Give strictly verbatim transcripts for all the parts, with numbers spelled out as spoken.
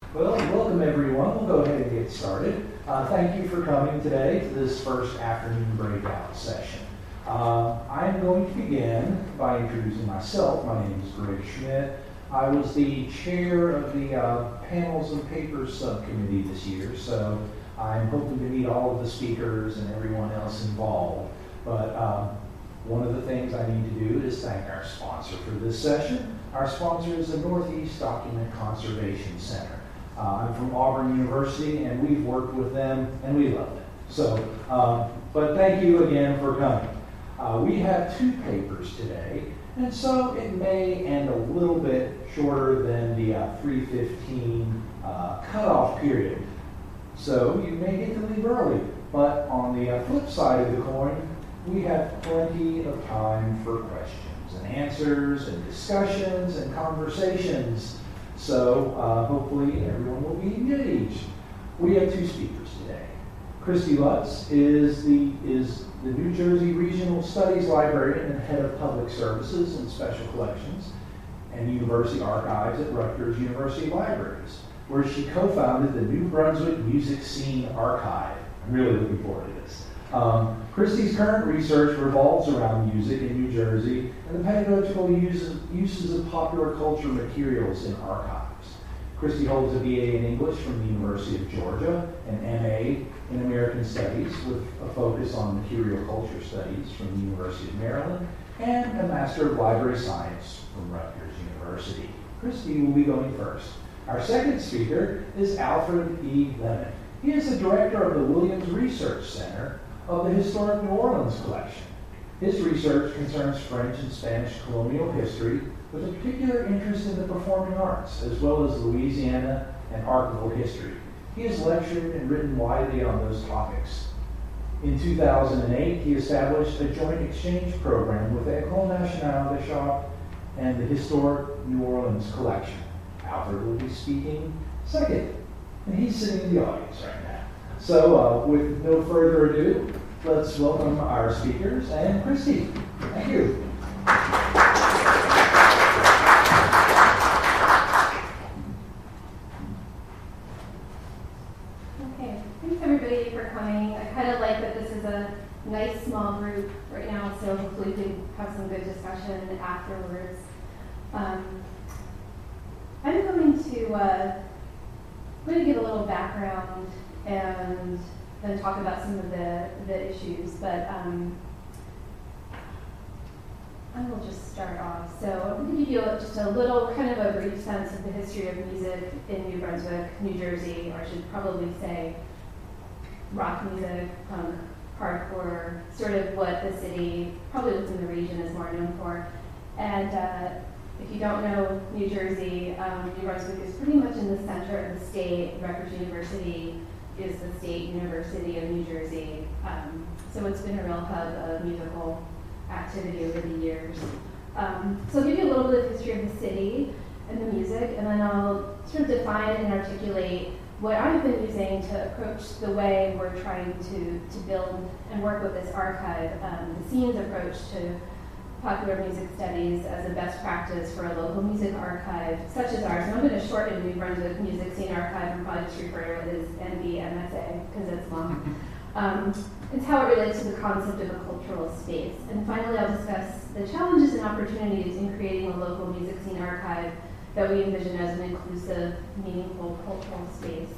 Well, welcome everyone. We'll go ahead and get started. Uh, thank you for coming today to this first afternoon breakout session. Uh, I'm going to begin by introducing myself. My name is Greg Schmidt. I was the chair of the uh, Panels and Papers Subcommittee this year, so I'm hoping to meet all of the speakers and everyone else involved. But um, one of the things I need to do is thank our sponsor for this session. Our sponsor is the Northeast Document Conservation Center. Uh, I'm from Auburn University, and we've worked with them, and we love it. So, um, but thank you again for coming. Uh, we have two papers today, and so it may end a little bit shorter than the uh, three fifteen uh, cutoff period. So you may get to leave early, but on the uh, flip side of the coin, we have plenty of time for questions and answers and discussions and conversations. So uh, hopefully everyone will be engaged. We have two speakers today. Christy Lutz is the, is the New Jersey Regional Studies Librarian and Head of Public Services and Special Collections and University Archives at Rutgers University Libraries, where she co-founded the New Brunswick Music Scene Archive. I'm really looking forward to this. Um, Christy's current research revolves around music in New Jersey and the pedagogical uses, uses of popular culture materials in archives. Christy holds a B A in English from the University of Georgia, an M A in American Studies with a focus on material culture studies from the University of Maryland, and a Master of Library Science from Rutgers University. Christy will be going first. Our second speaker is Alfred E. Lemon. He is the director of the Williams Research Center of the Historic New Orleans Collection. His research concerns French and Spanish colonial history with a particular interest in the performing arts, as well as Louisiana and archival history. He has lectured and written widely on those topics. In two thousand eight, he established a joint exchange program with École Nationale des Champs and the Historic New Orleans Collection. Alfred will be speaking second, and he's sitting in the audience right now. So uh, with no further ado, let's welcome our speakers and Christy. Thank you. Okay, thanks everybody for coming. I kind of like that this is a nice small group right now, so hopefully we can have some good discussion afterwards. Um, I'm going to, uh, I'm going to give a little background and then talk about some of the, the issues, but um, I will just start off. So I'm going to give you a, just a little kind of a brief sense of the history of music in New Brunswick, New Jersey, or I should probably say rock music, punk, hardcore, sort of what the city, probably within the region, is more known for. And uh, if you don't know New Jersey, um, New Brunswick is pretty much in the center of the state. Rutgers University is the state university of New Jersey. Um, so it's been a real hub of musical activity over the years. Um, so I'll give you a little bit of history of the city and the music, and then I'll sort of define and articulate what I've been using to approach the way we're trying to, to build and work with this archive, um, the scenes approach to popular music studies as a best practice for a local music archive such as ours. And I'm going to shorten New Brunswick Music Scene Archive and probably just refer to it as N B M S A because it's long. Um, it's how it relates to the concept of a cultural space. And finally, I'll discuss the challenges and opportunities in creating a local music scene archive that we envision as an inclusive, meaningful cultural space.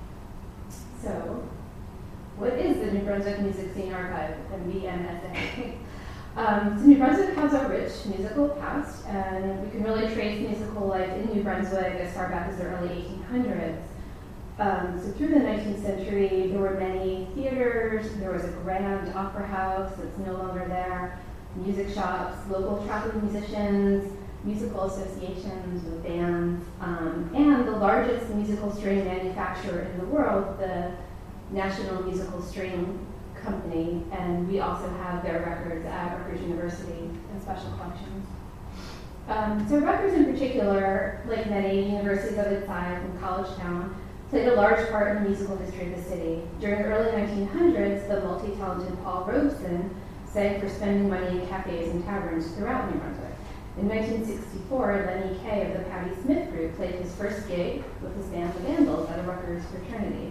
So, what is the New Brunswick Music Scene Archive, N B M S A? Um, so New Brunswick has a rich musical past, and we can really trace musical life in New Brunswick as far back as the early eighteen hundreds. Um, so through the nineteenth century, there were many theaters, there was a grand opera house that's no longer there, music shops, local traveling musicians, musical associations with bands, um, and the largest musical string manufacturer in the world, the National Musical String Company, and we also have their records at Rutgers University and Special Collections. Um, so Rutgers in particular, like many universities of its size in College Town, played a large part in the musical history of the city. During the early nineteen hundreds, the multi-talented Paul Robeson sang for spending money in cafes and taverns throughout New Brunswick. In nineteen sixty-four, Lenny Kaye of the Patti Smith Group played his first gig with his band The Vandals rockers fraternity.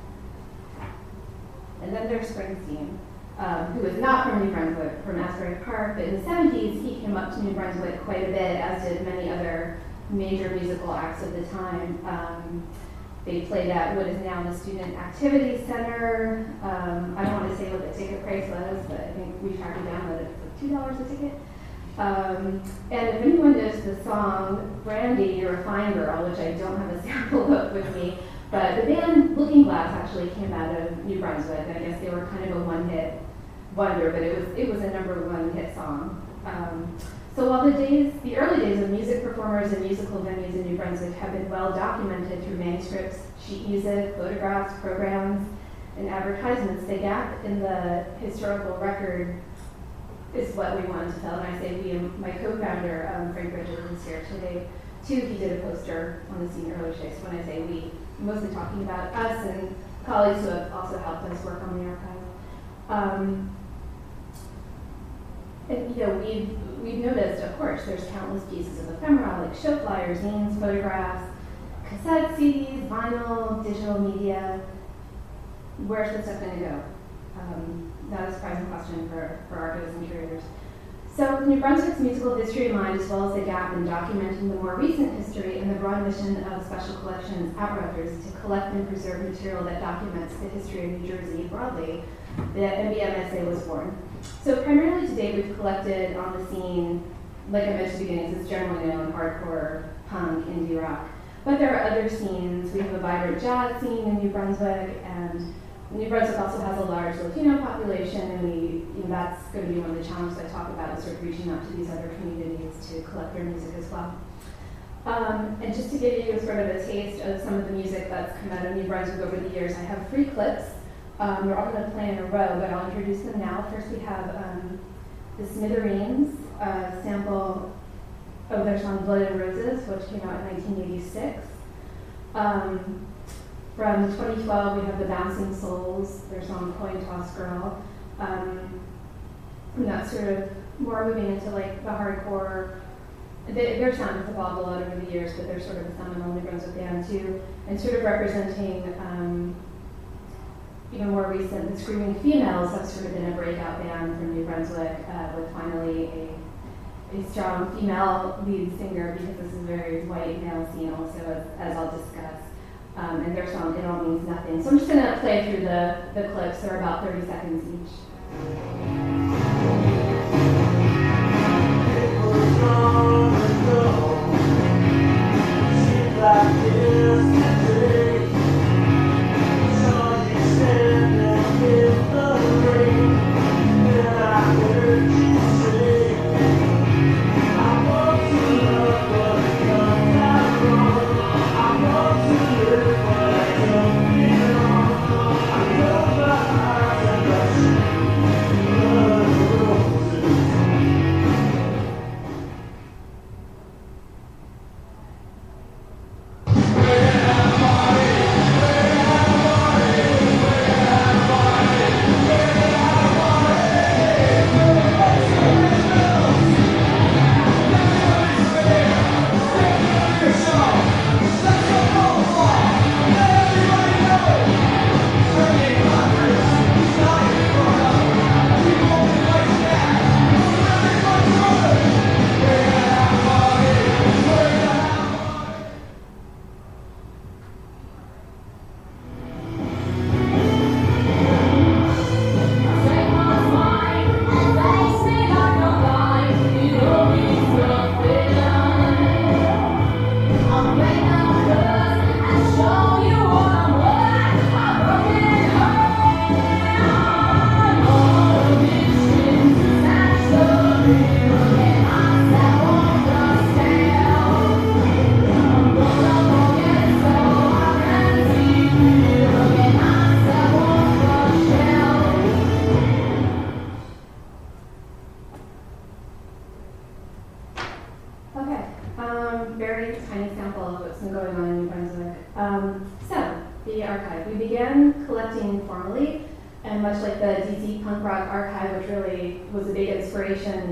And then there's Springsteen, um, who is not from New Brunswick, from Asbury Park, but in the seventies he came up to New Brunswick quite a bit, as did many other major musical acts of the time. Um, they played at what is now the Student Activity Center. Um, I don't want to say what the ticket price was, but I think we tracked it down that it's like two dollars a ticket. Um, and if anyone knows the song Brandy, You're a Fine Girl, which I don't have a sample of with me, but the band Looking Glass actually came out of New Brunswick. I guess they were kind of a one-hit wonder, but it was it was a number one hit song. Um, so while the days, the early days of music performers and musical venues in New Brunswick have been well documented through manuscripts, sheet music, photographs, programs, and advertisements, the gap in the historical record is what we wanted to fill. And I say we, my co-founder, um, Frank Bridges, is here today too. He did a poster on the scene earlier today. So when I say we, I'm mostly talking about us and colleagues who have also helped us work on the archive. Um, and you know, we've, we've noticed, of course, there's countless pieces of ephemera, like show flyers, zines, photographs, cassette C Ds, vinyl, digital media. Where's this stuff going to go? Um, not a surprising question for, for archivists and curators. So with New Brunswick's musical history in mind, as well as the gap in documenting the more recent history and the broad mission of Special Collections at Rutgers to collect and preserve material that documents the history of New Jersey broadly, the N B M S A was born. So primarily to date, we've collected on the scene, like I mentioned at the beginning, it's generally known hardcore, punk, indie rock. But there are other scenes. We have a vibrant jazz scene in New Brunswick, and New Brunswick also has a large Latino population, and we, you know, that's going to be one of the challenges I talk about, is sort of reaching out to these other communities to collect their music as well. Um, and just to give you sort of a taste of some of the music that's come out of New Brunswick over the years, I have three clips. Um, we're all going to play in a row, but I'll introduce them now. First we have um, the Smithereens uh, sample of their song Blood and Roses, which came out in nineteen eighty-six. Um, from twenty twelve, we have the Bouncing Souls, their song Coin Toss Girl. Um, and that's sort of more moving into like the hardcore. They, their sound has evolved a lot over the years, but they're sort of a seminal New Brunswick band too, and sort of representing um, even more recent, the Screaming Females have sort of been a breakout band from New Brunswick, uh, with finally a, a strong female lead singer, because this is a very white male scene also, as, as I'll discuss. Um, and their song, It All Means Nothing. So I'm just going to play through the, the clips. They're about thirty seconds each. It was long ago. Seems like yesterday. Saw you standing in the rain, and I heard you say, I want to love, but it comes out wrong. I want to live, but I don't belong. I close my eyes and I see blood and roses.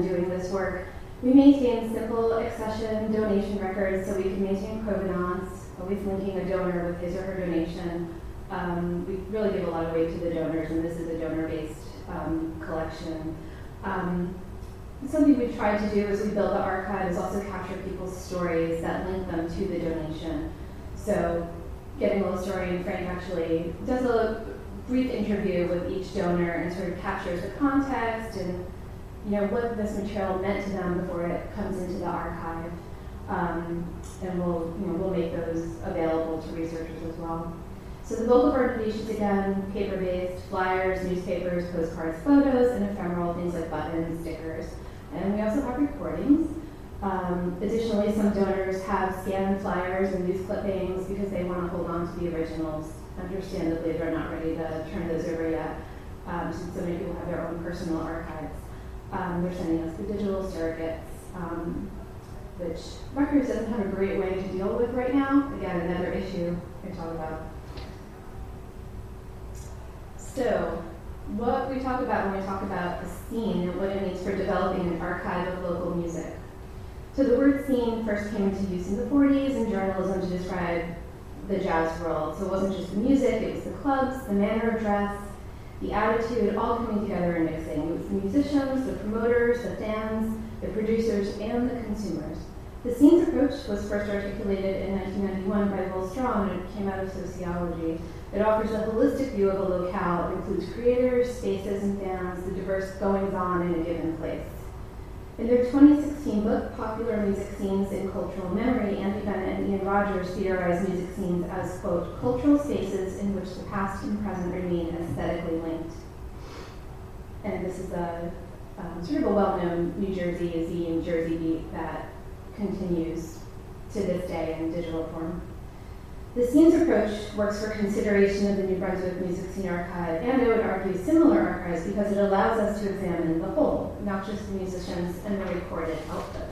We maintain simple accession donation records so we can maintain provenance. always linking a donor with his or her donation. Um, we really give a lot of weight to the donors, and this is a donor-based um, collection. Um, something we've tried to do as we build the archive is also capture people's stories that link them to the donation. So Getting Well historian Frank actually does a brief interview with each donor and sort of captures the context and you know what this material meant to them before it comes into the archive. Um, and we'll, you know, we'll make those available to researchers as well. So the bulk of our donations, again, paper-based, flyers, newspapers, postcards, photos, and ephemeral, things like buttons, stickers. And we also have recordings. Um, additionally, some donors have scanned flyers and news clippings because they want to hold on to the originals. Understandably, they're not ready to turn those over yet, um, since so many people have their own personal archives. Um, they're sending us the digital surrogates, um, which Rutgers doesn't have a great way to deal with right now. Again, another issue we talk about. So, what we talk about when we talk about the scene and what it means for developing an archive of local music. So the word scene first came into use in the forties in journalism to describe the jazz world. So it wasn't just the music, it was the clubs, the manner of dress, the attitude, all coming together and mixing. It was the musicians, the promoters, the fans, the producers, and the consumers. The scenes approach was first articulated in nineteen ninety-one by Will Strong, and it came out of sociology. It offers a holistic view of a locale. It includes creators, spaces, and fans, the diverse goings-on in a given place. In their twenty sixteen book, Popular Music Scenes in Cultural Memory, Andy Bennett and Ian Rogers theorized music scenes as, quote, cultural spaces in which the past and present remain aesthetically linked. And this is a um, sort of a well-known New Jersey zine, Jersey Beat, that continues to this day in digital form. The scenes approach works for consideration of the New Brunswick Music Scene Archive, and I would argue similar archives because it allows us to examine the whole, not just the musicians and the recorded output.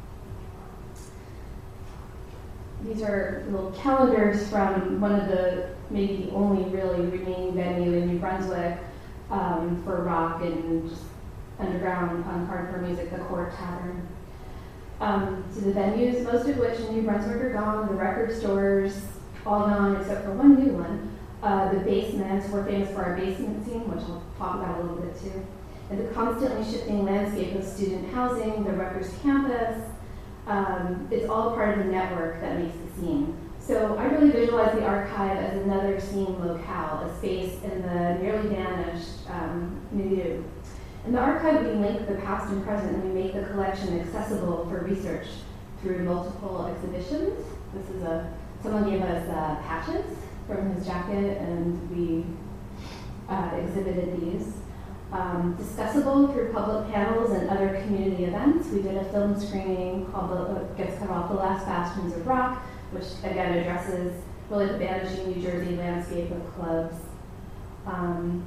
These are little calendars from one of the, maybe the only really remaining venue in New Brunswick um, for rock and just underground um, hardcore music, the Court Tavern. Um, so the venues, most of which in New Brunswick are gone, the record stores, all gone except for one new one. Uh, the basements, we're famous for our basement scene, which I'll talk about a little bit too. And the constantly shifting landscape of student housing, the Rutgers campus, um, it's all part of the network that makes the scene. So I really visualize the archive as another scene locale, a space in the nearly vanished um, milieu. In the archive, we link the past and present, and we make the collection accessible for research through multiple exhibitions. This is a Someone gave us uh, patches from his jacket, and we uh, exhibited these. Um, discussable through public panels and other community events. We did a film screening called the, Gets Cut Off, The Last Bastions of Rock, which again addresses really the vanishing New Jersey landscape of clubs. Um,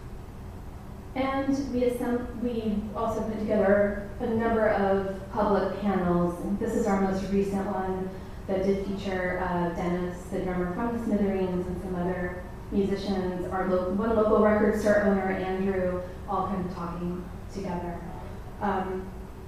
and we, we also put together a number of public panels. And this is our most recent one, that did feature uh, Dennis, the drummer from the Smithereens, and some other musicians, our lo one local record store owner, Andrew, all kind of talking together. Um,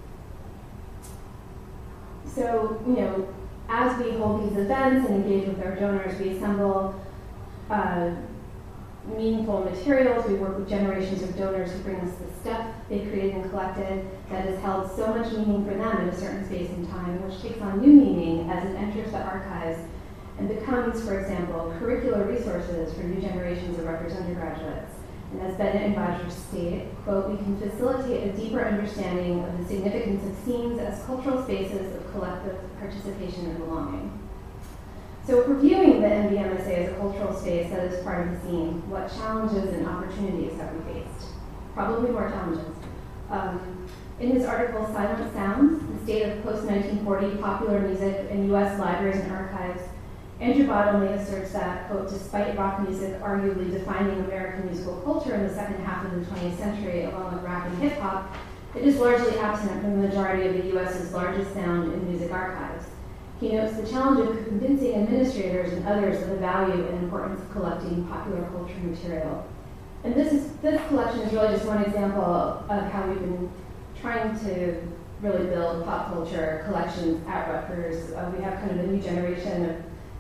so, you know, as we hold these events and engage with our donors, we assemble uh, meaningful materials. We work with generations of donors who bring us the stuff they created and collected that has held so much meaning for them in a certain space and time, which takes on new meaning as it enters the archives and becomes, for example, curricular resources for new generations of Rutgers undergraduates. And as Bennett and Rogers state, quote, we can facilitate a deeper understanding of the significance of scenes as cultural spaces of collective participation and belonging. So if we're viewing the N B M S A as a cultural space that is part of the scene, what challenges and opportunities have we faced? Probably more challenges. Um, in his article, Silent Sounds, the State of Post nineteen forty Popular Music in U S Libraries and Archives, Andrew Bottomley asserts that, quote, despite rock music arguably defining American musical culture in the second half of the twentieth century, along with rap and hip hop, it is largely absent from the majority of the U S's largest sound and music archives. He notes the challenge of convincing administrators and others of the value and importance of collecting popular culture material. And this is this collection is really just one example of how we've been trying to really build pop culture collections at Rutgers. Uh, we have kind of a new generation of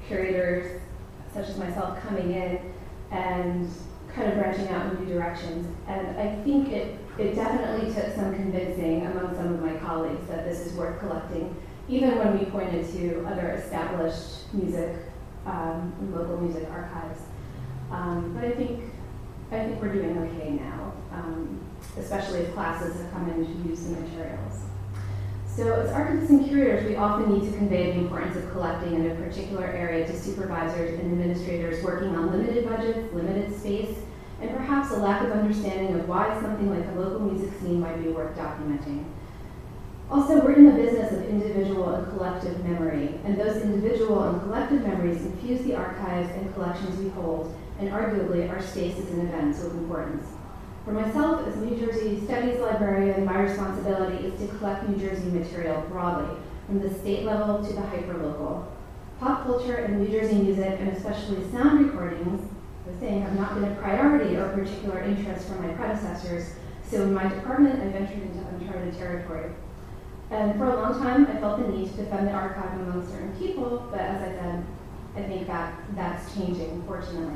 curators, such as myself, coming in and kind of branching out in new directions. And I think it, it definitely took some convincing among some of my colleagues that this is worth collecting, even when we pointed to other established music, um, and local music archives. Um, but I think, I think we're doing okay now, um, especially if classes have come in to use the materials. So as archivists and curators, we often need to convey the importance of collecting in a particular area to supervisors and administrators working on limited budgets, limited space, and perhaps a lack of understanding of why something like a local music scene might be worth documenting. Also, we're in the business of individual and collective memory, and those individual and collective memories infuse the archives and collections we hold, and arguably our spaces and events with importance. For myself, as New Jersey Studies librarian, my responsibility is to collect New Jersey material broadly, from the state level to the hyperlocal. Pop culture and New Jersey music, and especially sound recordings, I was saying, have not been a priority or particular interest for my predecessors, so in my department, I ventured into uncharted territory. And for a long time, I felt the need to defend the archive among certain people, but as I said, I think that that's changing, fortunately.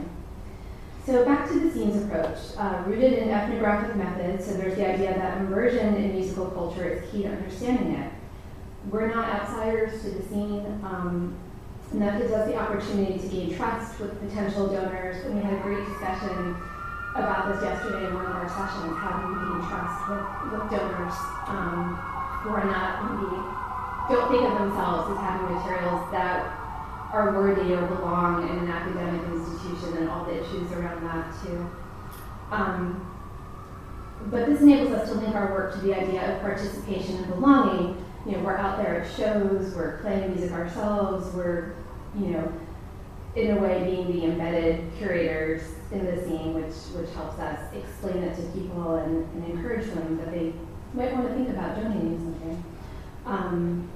So back to the scenes approach, uh, rooted in ethnographic methods, so there's the idea that immersion in musical culture is key to understanding it. We're not outsiders to the scene, um, and that gives us the opportunity to gain trust with potential donors. And we had a great discussion about this yesterday in one of our sessions, how do we gain trust with, with donors um, who are not, maybe, don't think of themselves as having materials that are worthy or belong in an academic institution and all the issues around that too. Um, but this enables us to link our work to the idea of participation and belonging. You know, we're out there at shows, we're playing music ourselves, we're, you know, in a way being the embedded curators in the scene, which, which helps us explain it to people and, and encourage them that they might want to think about donating something. Um,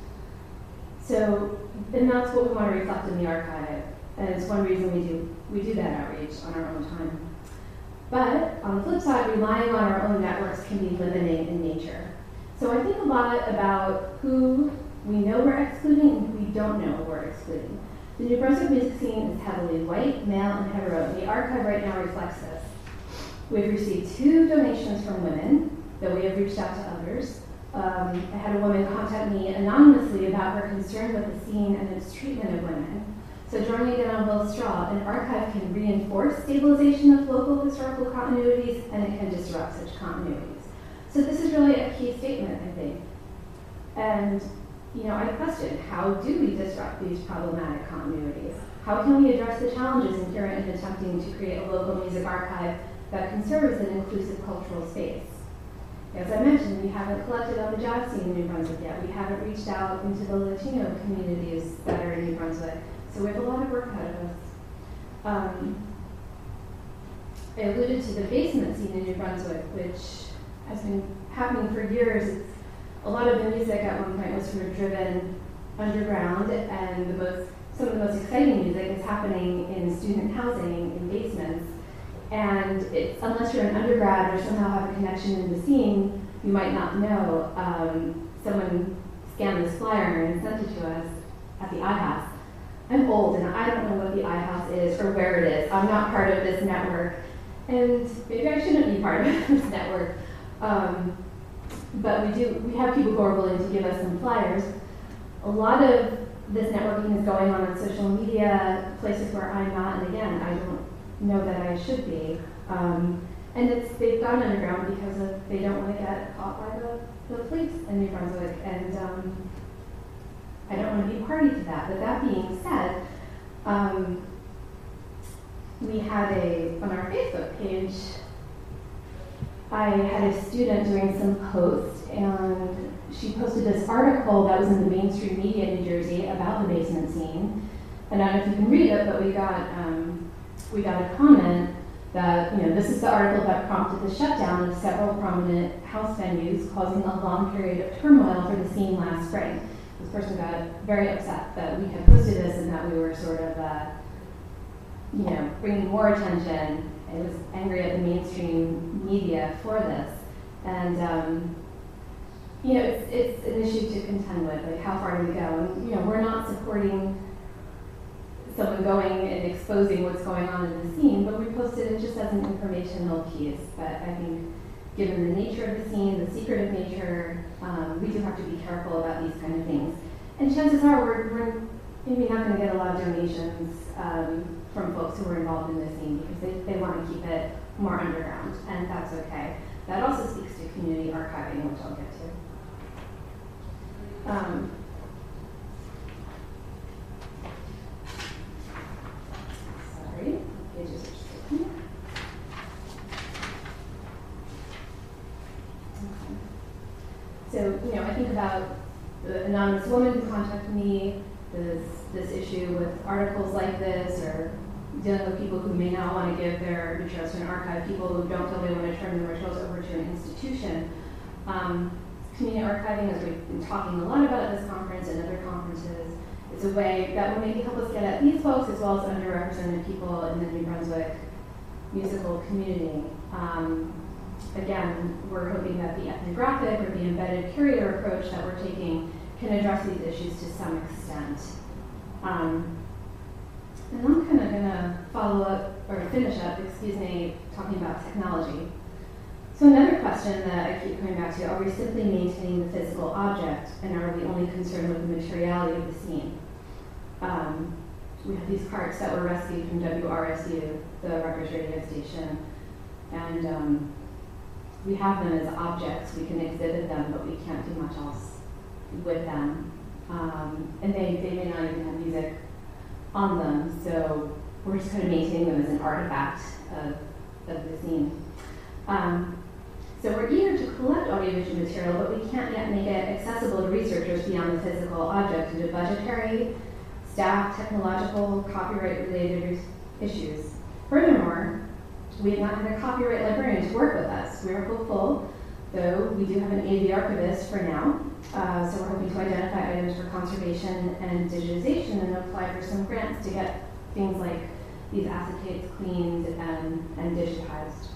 So, and that's what we want to reflect in the archive, and it's one reason we do we do that outreach on our own time. But on the flip side, relying on our own networks can be limiting in nature. So I think a lot about who we know we're excluding and who we don't know we're excluding. The New Brunswick music scene is heavily white, male, and hetero, and the archive right now reflects this. We've received two donations from women, though we have reached out to others. Um, I had a woman contact me anonymously about her concern with the scene and its treatment of women. So drawing again on Will Straw, an archive can reinforce stabilization of local historical continuities, and it can disrupt such continuities. So this is really a key statement, I think. And, you know, I question, how do we disrupt these problematic continuities? How can we address the challenges inherent in attempting to create a local music archive that can serve as an inclusive cultural space? As I mentioned, we haven't collected on the jazz scene in New Brunswick yet. We haven't reached out into the Latino communities that are in New Brunswick. So we have a lot of work ahead of us. Um, I alluded to the basement scene in New Brunswick, which has been happening for years. It's, a lot of the music at one point was sort of driven underground, and the most, some of the most exciting music is happening in student housing in basements. And it's, unless you're an undergrad or somehow have a connection in the scene, you might not know. Um, someone scanned this flyer and sent it to us at the iHouse. I'm old and I don't know what the iHouse is or where it is. I'm not part of this network. And maybe I shouldn't be part of this network. Um, but we do, we have people who are willing to give us some flyers. A lot of this networking is going on on social media, places where I'm not, and again, I don't know that I should be. Um, and it's, they've gone underground because of, they don't want to get caught by the, the police in New Brunswick. And um, I don't want to be party to that. But that being said, um, we had a, on our Facebook page, I had a student doing some posts, and she posted this article that was in the mainstream media in New Jersey about the basement scene. And I don't know if you can read it, but we got um, we got a comment that, you know, this is the article that prompted the shutdown of several prominent house venues, causing a long period of turmoil for the scene last spring. This person got very upset that we had posted this and that we were sort of, uh, you know, bringing more attention. It was angry at the mainstream media for this. And, um, you know, it's, it's an issue to contend with, like how far do we go? And, you know, we're not supporting someone going and exposing what's going on in the scene, but we posted it just as an informational piece. But I think given the nature of the scene, the secretive nature, um, we do have to be careful about these kind of things. And chances are we're, we're maybe not going to get a lot of donations um, from folks who are involved in the scene because they, they want to keep it more underground, and that's okay. That also speaks to community archiving, which I'll get to. Um, sorry, pages are sticking. Okay. So, you know, I think about the anonymous woman who contacted me, this, this issue with articles like this, or dealing with people who may not want to give their materials to an archive, people who don't feel they want to turn their materials over to an institution. Um, community archiving, as we've been talking a lot about at this conference and other conferences, is a way that will maybe help us get at these folks as well as underrepresented people in the New Brunswick musical community. Um, again, we're hoping that the ethnographic or the embedded curator approach that we're taking can address these issues to some extent. Um, and I'm kind of going to follow up, or finish up, excuse me, talking about technology. So another question that I keep coming back to, are we simply maintaining the physical object, and are we only concerned with the materiality of the scene? Um, we have these carts that were rescued from W R S U, the Rutgers radio station, and um, we have them as objects. We can exhibit them, but we can't do much else with them. Um, and they, they may not even have music on them, so we're just kind of maintaining them as an artifact of, of the scene. Um, so we're eager to collect audiovisual material, but we can't yet make it accessible to researchers beyond the physical object due to budgetary, staff, technological, copyright-related issues. Furthermore, we have not had a copyright librarian to work with us. We are hopeful, though we do have an A V archivist for now, uh, so we're hoping to identify items for conservation and digitization and apply for some grants to get things like these acetates cleaned and, and digitized.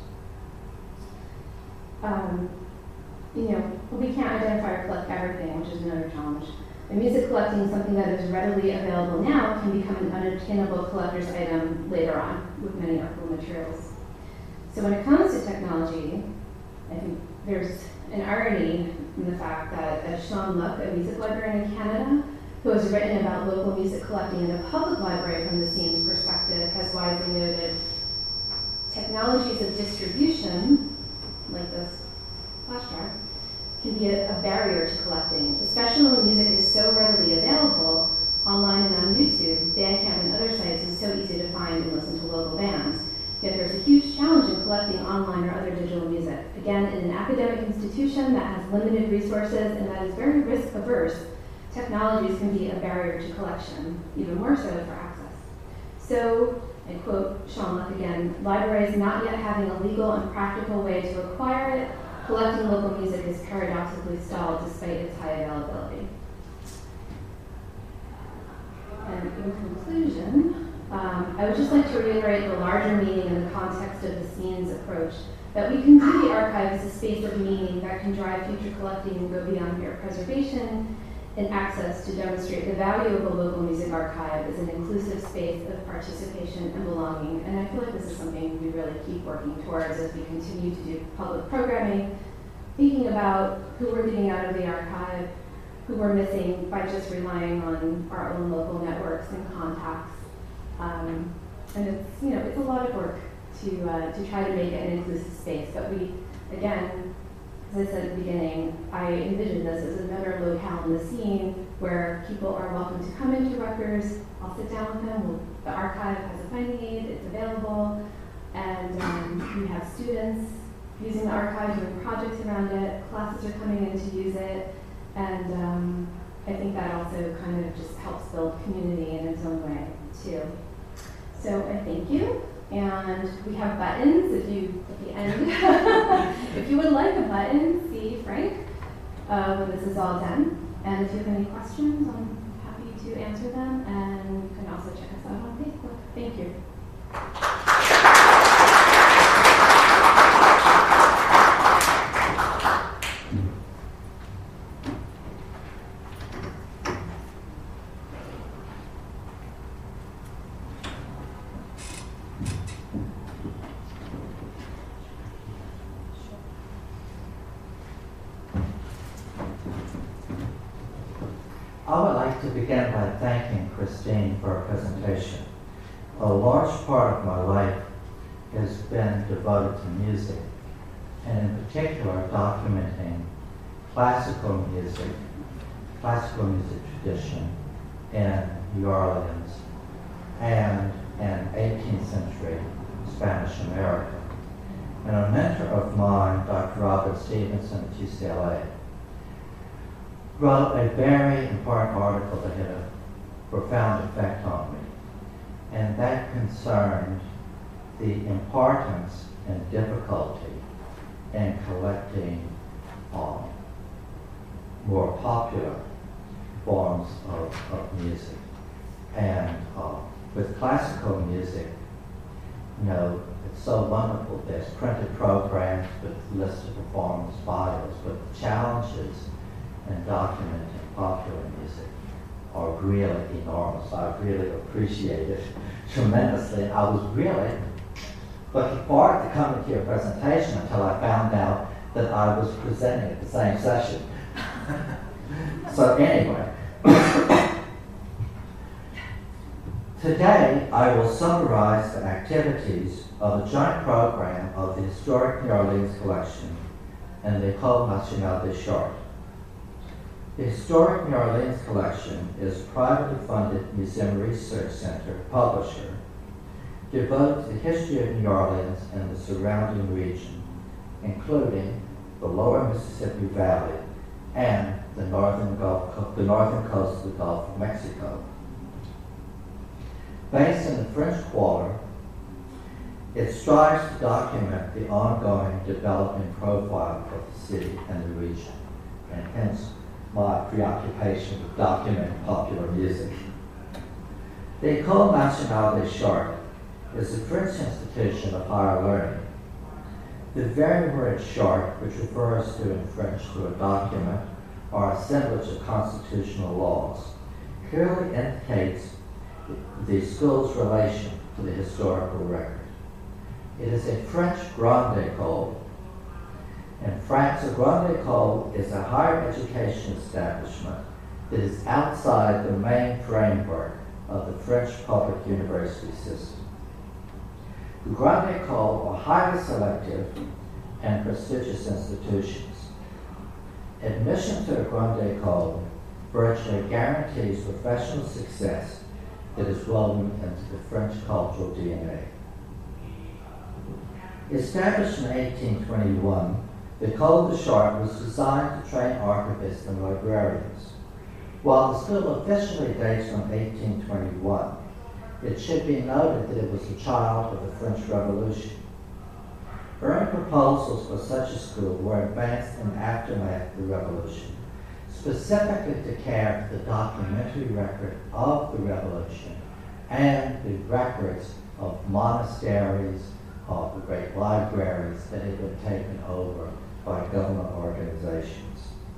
Um, you know, we can't identify or collect everything, which is another challenge. And music collecting, something that is readily available now, can become an unobtainable collector's item later on with many archival materials. So when it comes to technology, I think there's an irony in the fact that, that Sean Luck, a music librarian in Canada, who has written about local music collecting in a public library from the scene's perspective, has widely noted technologies of distribution, like this flash drive, can be a, a barrier to collecting, especially when music is so readily available online and on YouTube, Bandcamp, and other sites is so easy to find and listen to local bands. Yet there's a huge challenge in collecting online or other digital music. Again, in an academic institution that has limited resources and that is very risk averse, technologies can be a barrier to collection, even more so for access. So, I quote Sean Luck again, libraries not yet having a legal and practical way to acquire it, collecting local music is paradoxically stalled despite its high availability. And in conclusion, um, I would just like to reiterate the larger meaning in the context of the scene's approach, that we can view the archive as a space of meaning that can drive future collecting and go beyond mere preservation and access to demonstrate the value of a local music archive as an inclusive space of participation and belonging. And I feel like this is something we really keep working towards as we continue to do public programming, thinking about who we're leaving out of the archive, who we're missing by just relying on our own local networks and contacts. Um, and it's, you know, it's a lot of work to, uh, to try to make it an inclusive space. But we, again, as I said at the beginning, I envision this as another locale in the scene where people are welcome to come into Rutgers. I'll sit down with them. We'll, the archive has a finding aid. It's available. And um, we have students using the archive, doing projects around it. Classes are coming in to use it. And um, I think that also kind of just helps build community in its own way, too. So I thank you. And we have buttons if you, at the end, if you would like a button, see Frank uh, when this is all done. And if you have any questions, I'm happy to answer them. And you can also check us out on Facebook. Thank you. begin by thanking Christine for her presentation. A large part of my life has been devoted to music, and in particular documenting classical music, classical music tradition in New Orleans and in eighteenth century Spanish America. And a mentor of mine, Doctor Robert Stevenson at U C L A, wrote a very important article that had a profound effect on me, and that concerned the importance and difficulty in collecting um, more popular forms of, of music. And uh, with classical music, you know, it's so wonderful. There's printed programs with lists of performance bios, but the challenges in documenting popular music are really enormous. I really appreciate it tremendously. I was really looking forward to coming to your presentation until I found out that I was presenting at the same session. So anyway, today I will summarize the activities of a joint program of the Historic New Orleans Collection and the École Nationale des Chartes. The Historic New Orleans Collection is a privately funded museum research center publisher devoted to the history of New Orleans and the surrounding region, including the lower Mississippi Valley and the northern, Gulf, the northern coast of the Gulf of Mexico. Based in the French Quarter, it strives to document the ongoing development profile of the city and the region, and hence my preoccupation with documenting popular music. The École Nationale des Chartes is a French institution of higher learning. The very word charte, which refers to in French to a document or assemblage of constitutional laws, clearly indicates the school's relation to the historical record. It is a French grande école. In France, a grande école is a higher education establishment that is outside the main framework of the French public university system. The grande école are highly selective and prestigious institutions. Admission to a grande école virtually guarantees professional success that is woven into the French cultural D N A. Established in eighteen twenty-one, the École des Chartes was designed to train archivists and librarians. While the school officially dates from eighteen twenty-one, it should be noted that it was a child of the French Revolution. Early proposals for such a school were advanced in the aftermath of the Revolution, specifically to care for the documentary record of the Revolution and the records of monasteries, of the great libraries that had been taken over by government organizations.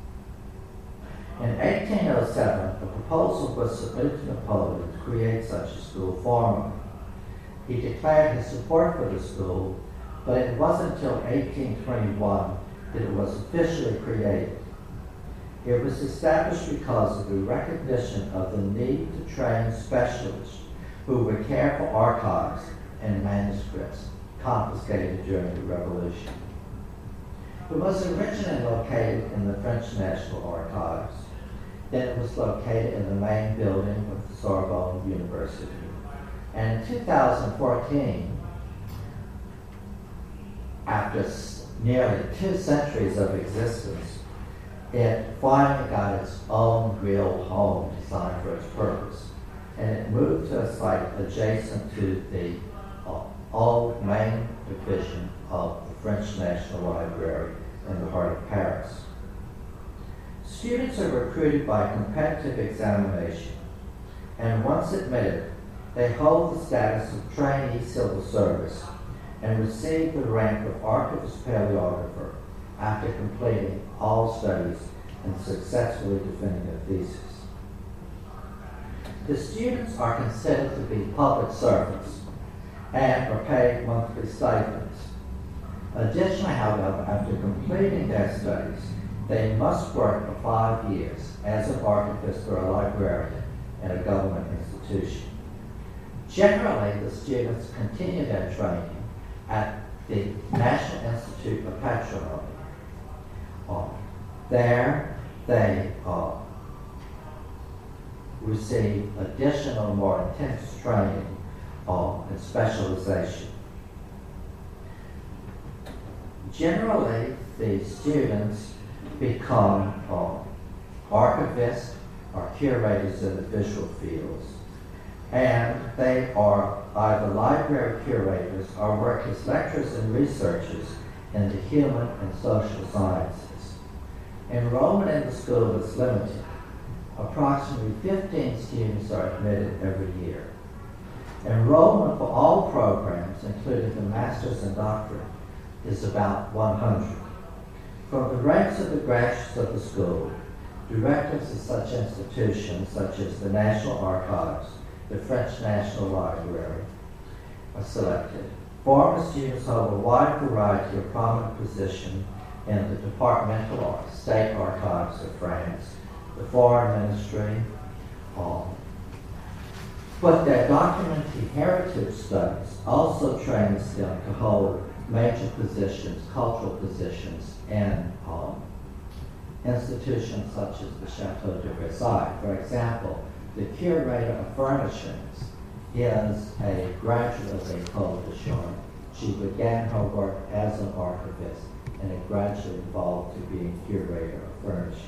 In eighteen oh seven, a proposal was submitted to Napoleon to create such a school formally. He declared his support for the school, but it wasn't until eighteen twenty-one that it was officially created. It was established because of the recognition of the need to train specialists who would care for archives and manuscripts confiscated during the Revolution. It was originally located in the French National Archives. Then it was located in the main building of the Sorbonne University. And in two thousand fourteen, after nearly two centuries of existence, it finally got its own real home designed for its purpose. And it moved to a site adjacent to the uh, old main division of the French National Library in the heart of Paris. Students are recruited by competitive examination, and once admitted, they hold the status of trainee civil service and receive the rank of archivist paleographer after completing all studies and successfully defending a thesis. The students are considered to be public servants and are paid monthly stipends. Additionally, however, after completing their studies, they must work for five years as an archivist or a librarian in a government institution. Generally, the students continue their training at the National Institute of Patrimony. Uh, there, they uh, receive additional, more intense training uh, and specialization. Generally, the students become uh, archivists or curators in the visual fields, and they are either library curators or work as lecturers and researchers in the human and social sciences. Enrollment in the school is limited. Approximately fifteen students are admitted every year. Enrollment for all programs, including the master's and doctorate, is about one hundred. From the ranks of the graduates of the school, directors of such institutions such as the National Archives, the French National Library, are selected. Former students hold a wide variety of prominent positions in the departmental or state archives of France, the foreign ministry, um, but their documentary heritage studies also trains them to hold major positions, cultural positions in um, institutions such as the Chateau de Versailles. For example, the curator of furnishings is a graduate of the École de Chartres. She began her work as an archivist and it gradually evolved to being curator of furnishings.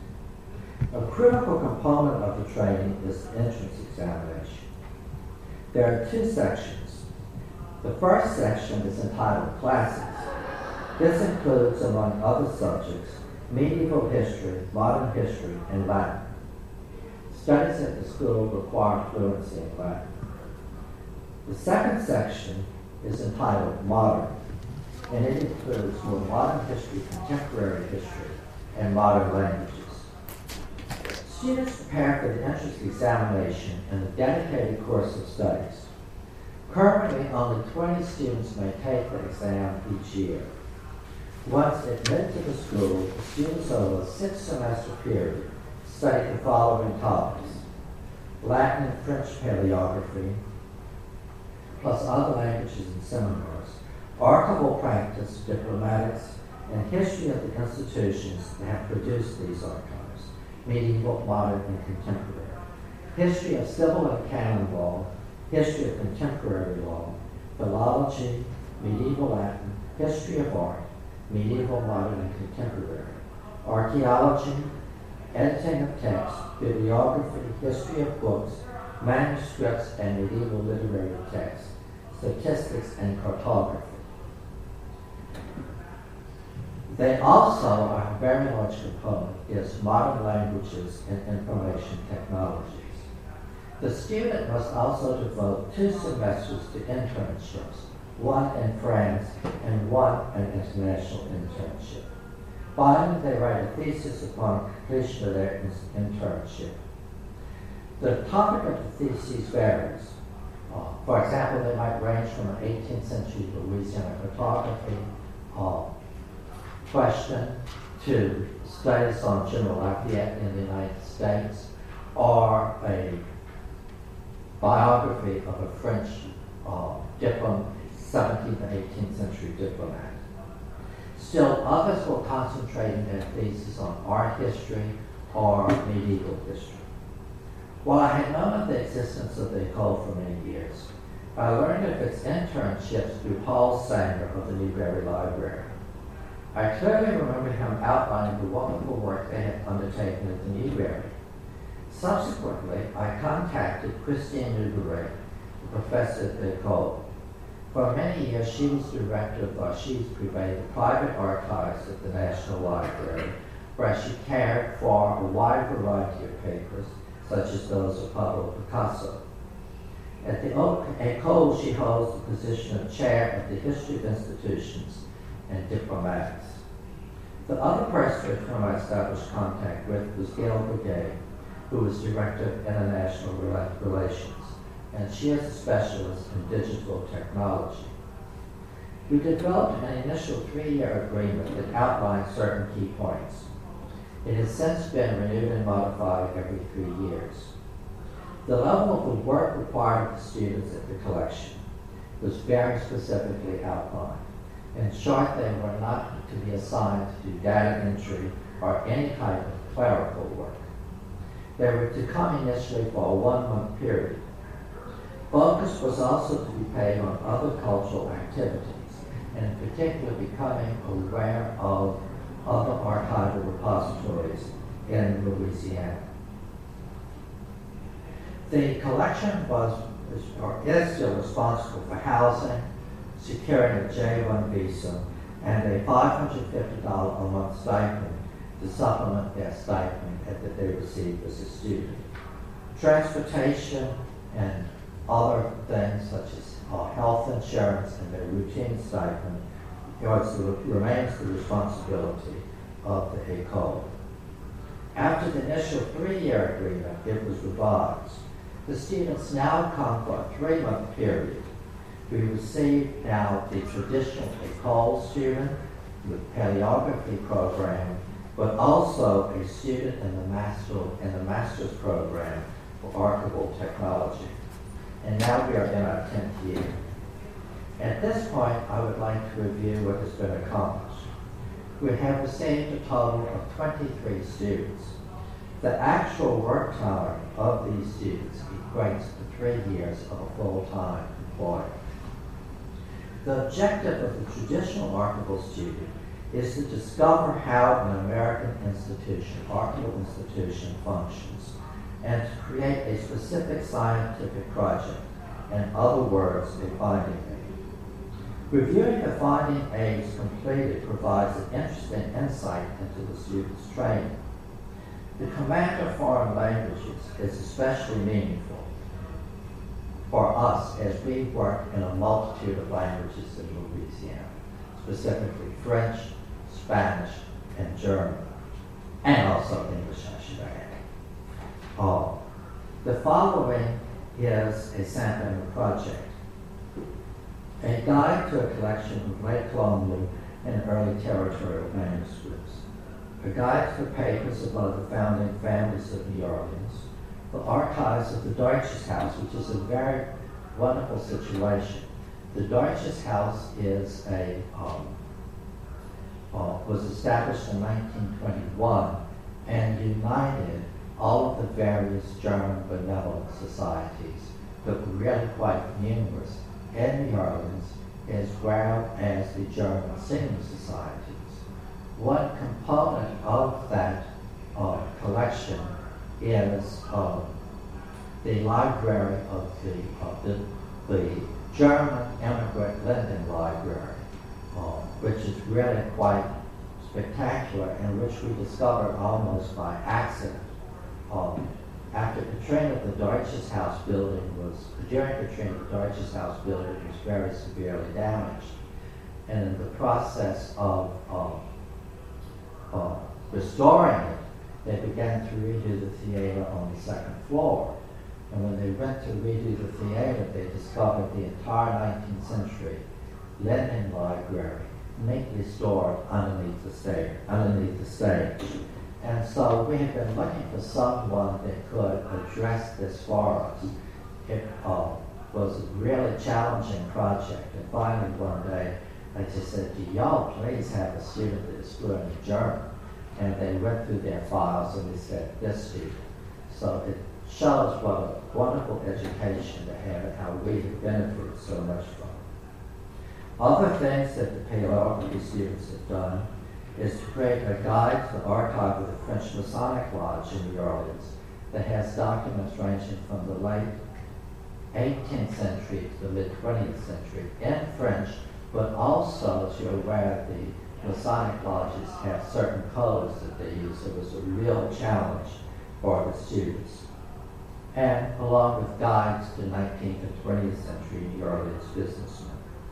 A critical component of the training is the entrance examination. There are two sections. The first section is entitled Classics. This includes, among other subjects, medieval history, modern history, and Latin. Studies at the school require fluency in Latin. The second section is entitled Modern, and it includes more modern history, contemporary history, and modern languages. Students prepare for the entrance examination in a dedicated course of studies. Currently, only twenty students may take the exam each year. Once admitted to the school, the students over a six-semester period study the following topics: Latin and French paleography, plus other languages and seminars, archival practice, diplomatics, and history of the institutions that have produced these archives, medieval, modern, and contemporary, history of civil and canon law, history of contemporary law, philology, medieval Latin, history of art, medieval, modern, and contemporary, archaeology, editing of text, bibliography, history of books, manuscripts and medieval literary texts, statistics, and cartography. They also are a very large component is modern languages and information technologies. The student must also devote two semesters to internships, one in France and one an international internship. Finally, they write a thesis upon completion of their internship. The topic of the thesis varies. Uh, for example, they might range from an eighteenth century Louisiana cartography uh, question to studies on General Lafayette in the United States, or a biography of a French uh, diplomat, seventeenth and eighteenth century diplomat. Still, others will concentrate in their thesis on art history or medieval history. While I had known of the existence of the École for many years, I learned of its internships through Paul Sanger of the Newberry Library. I clearly remember him outlining the wonderful work they had undertaken at the Newberry. Subsequently, I contacted Christine Newberry, the professor at the École. For many years, she was director of Archives Privées, the private archives at the National Library, where she cared for a wide variety of papers, such as those of Pablo Picasso. At the École, she holds the position of chair of the History of Institutions and Diplomatics. The other person with whom I established contact with was Gail Brigade, who was director of international relations, and she is a specialist in digital technology. We developed an initial three-year agreement that outlined certain key points. It has since been renewed and modified every three years. The level of the work required of the students at the collection was very specifically outlined. In short, they were not to be assigned to do data entry or any type of clerical work. They were to come initially for a one-month period. Focus was also to be paid on other cultural activities, and in particular becoming aware of other archival repositories in Louisiana. The collection was, or is still responsible for housing, securing a J one visa, and a five hundred fifty dollars a month stipend to supplement their stipend that they received as a student. Transportation and other things such as uh, health insurance and their routine stipend was, remains the responsibility of the École. After the initial three-year agreement, it was revised. The students now come for a three-month period. We receive now the traditional École student with paleography program, but also a student in the master in the master's program for archival technology. And now we are in our tenth year. At this point, I would like to review what has been accomplished. We have received a total of twenty-three students. The actual work time of these students equates to three years of a full-time employment. The objective of the traditional archival student is to discover how an American institution, archival institution, functions, and to create a specific scientific project, in other words, a finding aid. Reviewing the finding aids completed provides an interesting insight into the student's training. The command of foreign languages is especially meaningful for us as we work in a multitude of languages in Louisiana, specifically French, Spanish, and German, and also English, I should add. Uh, the following is a sample of the project. A guide to a collection of late colonial and early territorial manuscripts. A guide to the papers of one of the founding families of New Orleans. The archives of the Deutsches Haus, which is a very wonderful situation. The Deutsches Haus is a um, uh, was established in nineteen twenty-one and united all of the various German benevolent societies that were really quite numerous in New Orleans, as well as the German singing societies. One component of that uh, collection is uh, the library of the, of the, the German Immigrant Linden Library, uh, which is really quite spectacular and which we discovered almost by accident. Um, after Katrina, the Deutsches Haus building was, during Katrina, the Deutsches Haus building was very severely damaged. And in the process of uh, uh, restoring it, they began to redo the theater on the second floor. And when they went to redo the theater, they discovered the entire nineteenth century Linden Library neatly stored underneath the stage. Underneath the stage. And so we have been looking for someone that could address this for us. It uh, was a really challenging project. And finally one day, I just said, do y'all please have a student that is fluent in German? And they went through their files and they said, this student. So it shows what a wonderful education to have and how we have benefited so much from it. Other things that the paleography students have done is to create a guide to the archive of the French Masonic Lodge in New Orleans that has documents ranging from the late eighteenth century to the mid twentieth century in French, but also, as you're aware, the Masonic lodges have certain codes that they use. So it was a real challenge for the students. And along with guides to nineteenth and twentieth century New Orleans businessmen.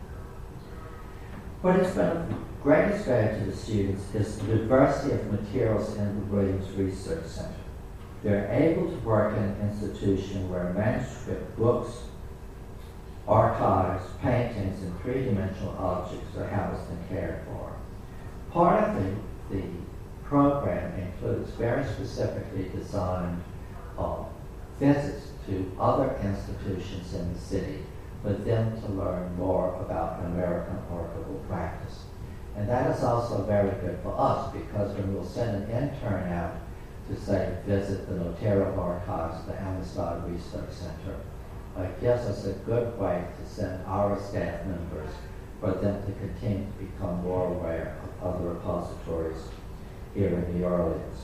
What has been of greatest value to the students is the diversity of materials in the Williams Research Center. They're able to work in an institution where manuscript books, archives, paintings, and three-dimensional objects are housed and cared for. Part of the, the program includes very specifically designed uh, visits to other institutions in the city for them to learn more about American archival practice. And that is also very good for us, because when we'll send an intern out to, say, visit the Notarial Archives, the Amistad Research Center, it gives us a good way to send our staff members for them to continue to become more aware of other repositories here in New Orleans.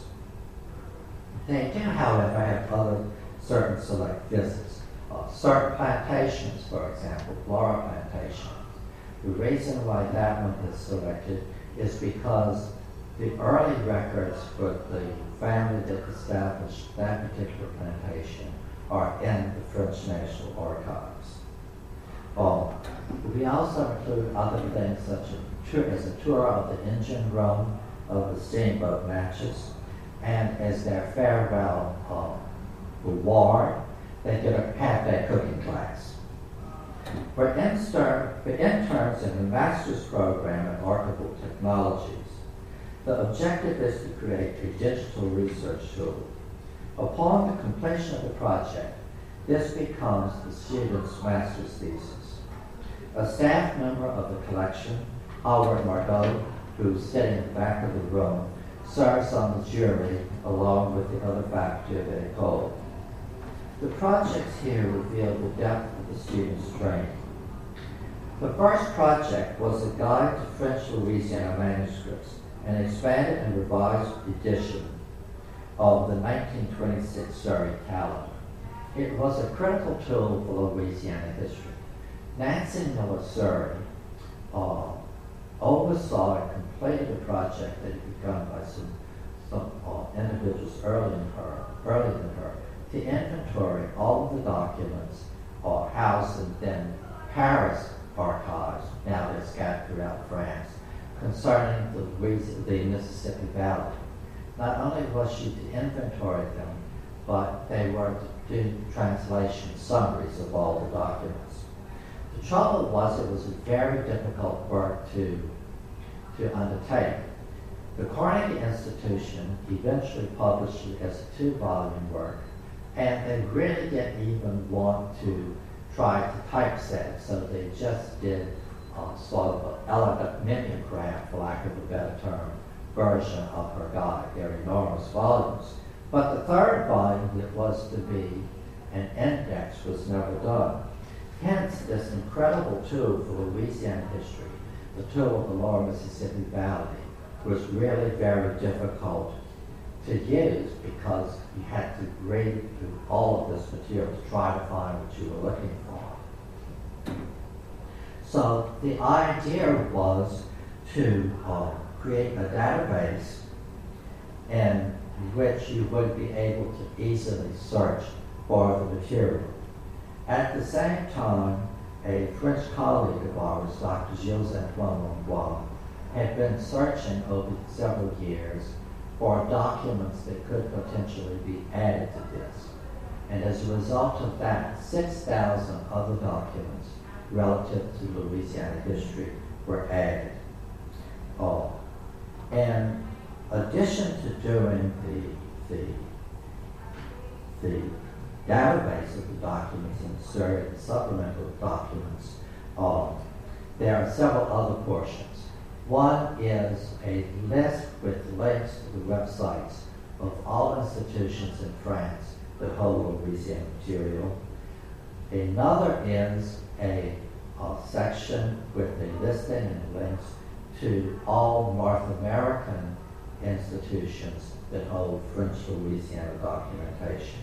They do, however, have other certain select visits. Uh, certain plantations, for example, Flora plantations. The reason why that one is selected is because the early records for the family that established that particular plantation are in the French National Archives. Um, we also include other things such as, tour, as a tour of the engine room of the steamboat matches, and as their farewell um, reward, they get a half-day cooking class. For, inster, for interns in the master's program in archival technologies, the objective is to create a digital research tool. Upon the completion of the project, this becomes the student's master's thesis. A staff member of the collection, Howard Margot, who's sitting in the back of the room, serves on the jury along with the other faculty of the École. The projects here reveal the depth of the student's training. The first project was a guide to French Louisiana manuscripts, an expanded and revised edition of the nineteen twenty-six Surrey calendar. It was a critical tool for Louisiana history. Nancy Miller Surrey uh, oversaw and completed a project that had begun by some, some uh, individuals early in her, earlier than her, to inventory all of the documents uh, housed in then Paris archives, now they're scattered throughout France, concerning the, the Mississippi Valley. Not only was she to inventory them, but they were to do translation summaries of all the documents. The trouble was it was a very difficult work to, to undertake. The Carnegie Institution eventually published it as a two-volume work, and they really didn't even want to try to typeset, so they just did uh, sort of an elegant mimeograph, for lack of a better term, version of her guide. They're enormous volumes. But the third volume that was to be an index was never done. Hence, this incredible tool for Louisiana history, the tool of the Lower Mississippi Valley, was really very difficult to use because you had to read through all of this material to try to find what you were looking for. So the idea was to uh, create a database in which you would be able to easily search for the material. At the same time, a French colleague of ours, Doctor Gilles-Antoine Langlois, had been searching over several years for documents that could potentially be added to this. And as a result of that, six thousand other documents relative to Louisiana history were added. Oh. In addition to doing the, the, the database of the documents and Surrey, the supplemental documents, uh, there are several other portions. One is a list with links to the websites of all institutions in France that hold Louisiana material. Another is a, a section with a listing and links to all North American institutions that hold French Louisiana documentation.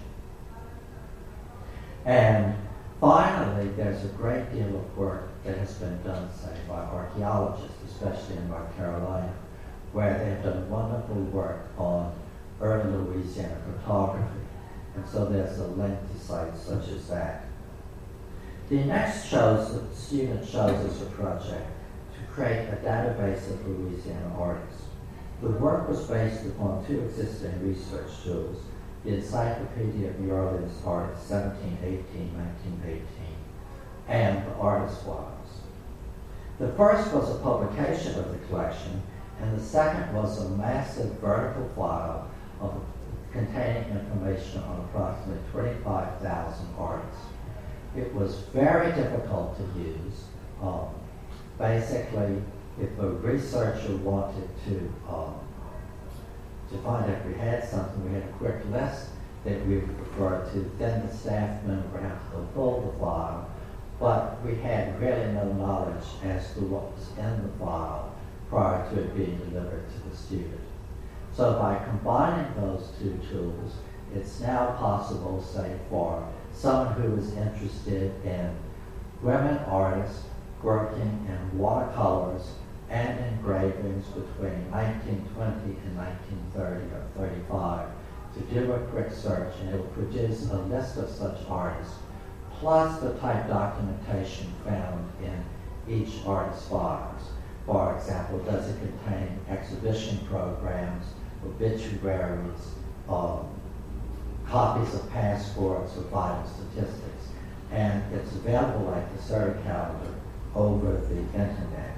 And finally, there's a great deal of work that has been done, say, by archaeologists, especially in North Carolina, where they have done wonderful work on early Louisiana photography. And so there's a link to sites such as that. The next shows, the student shows us a project to create a database of Louisiana artists. The work was based upon two existing research tools, the Encyclopedia of New Orleans Artists, seventeen eighteen to nineteen eighteen, and the Artist Files. The first was a publication of the collection, and the second was a massive vertical file of containing information on approximately twenty-five thousand artists. It was very difficult to use. Um, basically, if a researcher wanted to um, to find if we had something, we had a quick list that we would refer to. Then the staff member had to go pull the file, but we had really no knowledge as to what was in the file prior to it being delivered to the student. So by combining those two tools, it's now possible, say, for someone who is interested in women artists working in watercolors and engravings between nineteen twenty and nineteen thirty or thirty-five to do a quick search, and it will produce a list of such artists, plus the type documentation found in each artist's files. For example, does it contain exhibition programs, obituaries, um, copies of passports or vital statistics, and it's available like the Surrey calendar over the internet.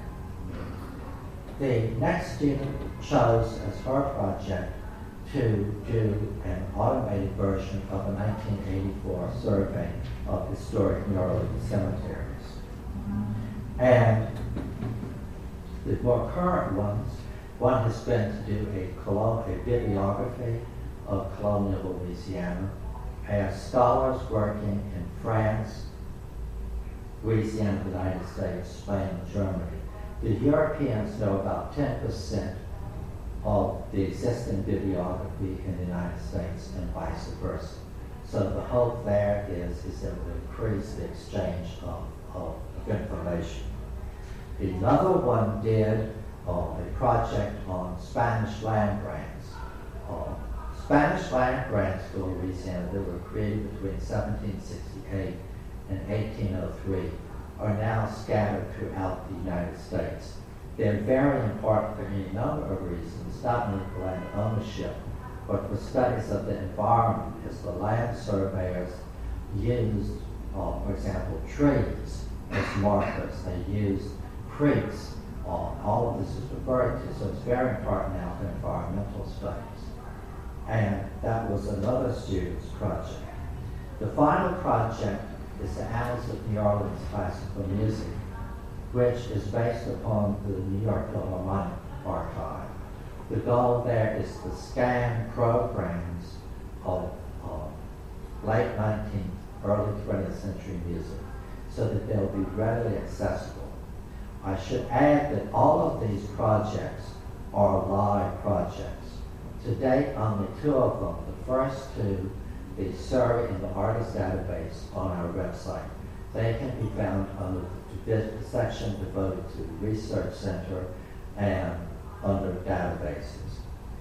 The next student chose as her project to do an automated version of a nineteen eighty-four survey of historic New Orleans cemeteries. And the more current ones, one has been to do a, colon- a bibliography of colonial Louisiana, as scholars working in France, Louisiana, the United States, Spain, and Germany. The Europeans know about ten percent of the existing bibliography in the United States and vice versa. So the hope there is, is that it will increase the exchange of, of information. Another one did uh, a project on Spanish land grants. Uh, Spanish land grants for Louisiana that were created between seventeen sixty-eight and eighteen oh three are now scattered throughout the United States. They're very important for any number of reasons, not only for land ownership, but for studies of the environment, as the land surveyors used, uh, for example, trees as markers. They used creeks. Uh, all of this is referred to, so it's very important now for environmental studies. And that was another student's project. The final project is the Annals of New Orleans Classical Music, which is based upon the New York Philharmonic Archive. The goal there is to scan programs of uh, late nineteenth, early twentieth century music so that they'll be readily accessible. I should add that all of these projects are live projects. To date, only two of them, the first two, the Surrey and the Artist Database on our website. They can be found under the section devoted to the Research Center and under databases.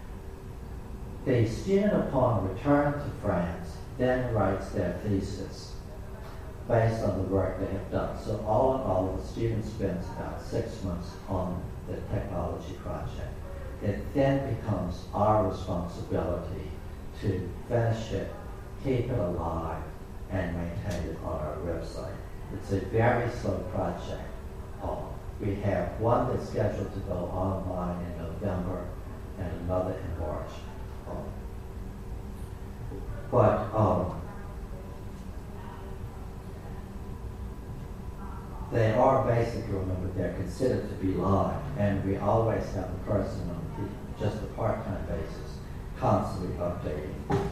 The student, upon return to France, then writes their thesis based on the work they have done. So all in all, the student spends about six months on the technology project. It then becomes our responsibility to finish it, keep it alive, and maintain it on our website. It's a very slow project. Uh, we have one that's scheduled to go online in November and another in March. Uh, but um, they are basically, remember, they're considered to be live, and we always have a person on the, just a part-time basis constantly updating.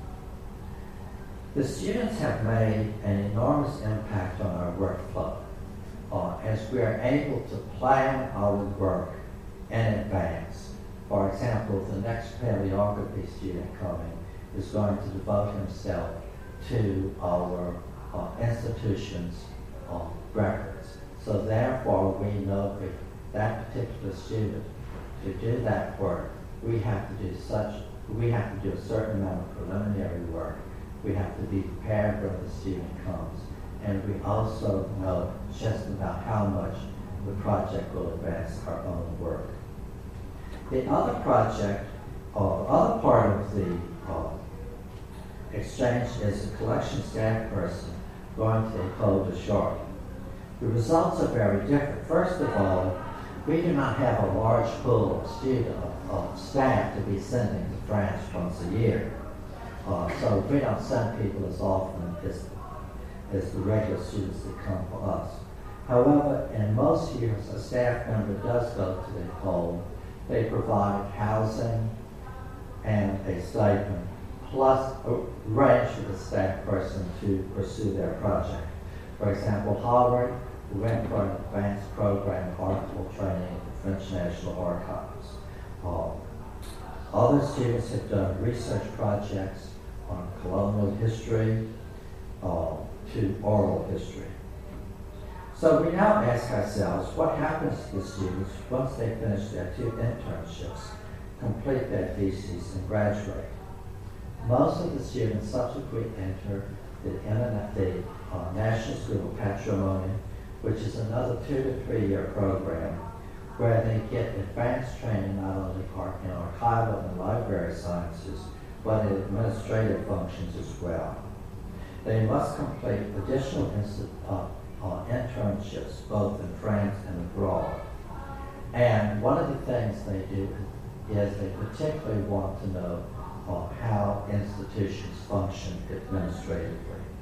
The students have made an enormous impact on our workflow uh, as we are able to plan our work in advance. For example, the next paleography student coming is going to devote himself to our uh, institution's uh, records. So therefore, we know for that particular student to do that work, we have to do such, we have to do a certain amount of preliminary work. We have to be prepared when the student comes. And we also know just about how much the project will advance our own work. The other project, or uh, other part of the uh, exchange is a collection staff person going to École de Chartres. The results are very different. First of all, we do not have a large pool of student of, of staff to be sending to France once a year. Uh, so we don't send people as often as, as the regular students that come for us. However, in most years, a staff member does go to their home. They provide housing and a stipend, plus a range for the staff person to pursue their project. For example, Harvard went for an advanced program in archival training at the French National Archives. Uh, other students have done research projects on colonial history uh, to oral history. So we now ask ourselves, what happens to the students once they finish their two internships, complete their theses, and graduate? Most of the students subsequently enter the, the uh, National School of Patrimony, which is another two to three year program where they get advanced training not only in archival and library sciences, but in administrative functions as well. They must complete additional uh, uh, internships both in France and abroad. And one of the things they do is they particularly want to know uh, how institutions function administratively.